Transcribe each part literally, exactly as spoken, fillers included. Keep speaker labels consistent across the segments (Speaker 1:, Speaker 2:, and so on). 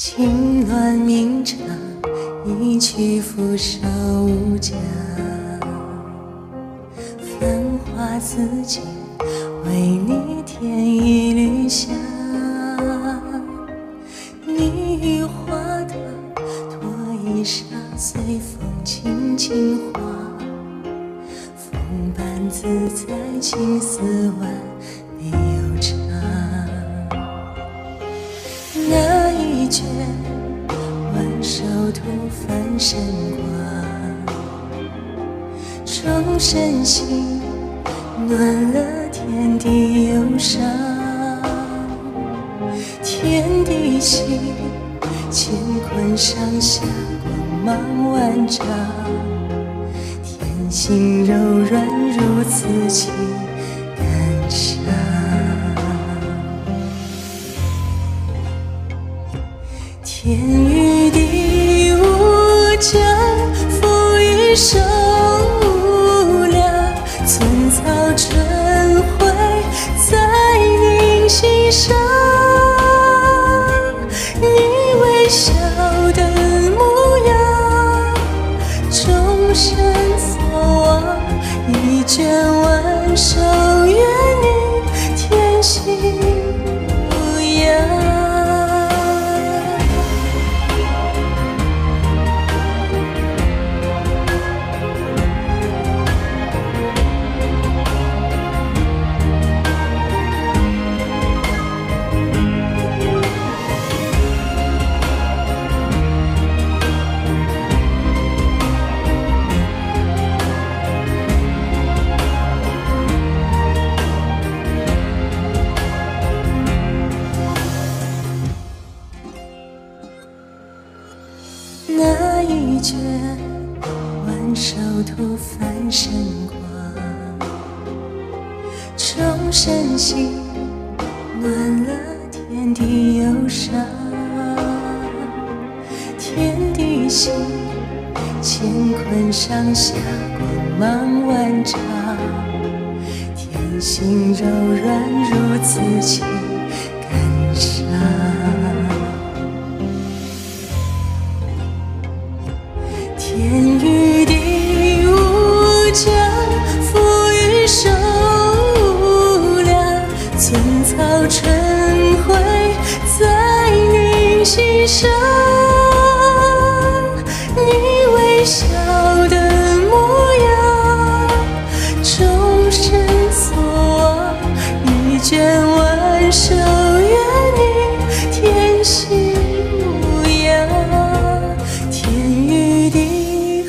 Speaker 1: 情乱鸣场，一曲俯首无疆。繁花似锦，为你添一缕香。你与花灯，托衣裳，随风轻轻晃。风伴自在，情丝万里悠长。那一卷挽手吐繁神光，众生心暖了天地忧伤。天地心，乾坤上下光芒万丈。天性柔软如此情感伤。天与地无疆，赋予手无量。寸草春晖在您心上。你微笑的模样，众生所望。一卷挽手，愿你天心无恙。那一卷挽手吐繁神光，众生心暖了天地忧伤。天地心，乾坤上下光芒万丈。天性柔软如此情感伤。天与地无疆，赋予手无量。寸草春晖在您心上。你微笑的模样，众生所望。一卷挽手，愿你天心无恙。天与地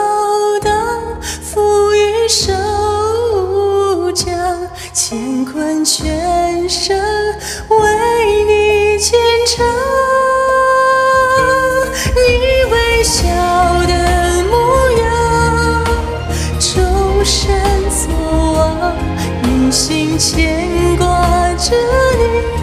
Speaker 1: 手无疆，乾坤全生为你虔诚。你微笑的模样，众生所望。用心牵挂着你。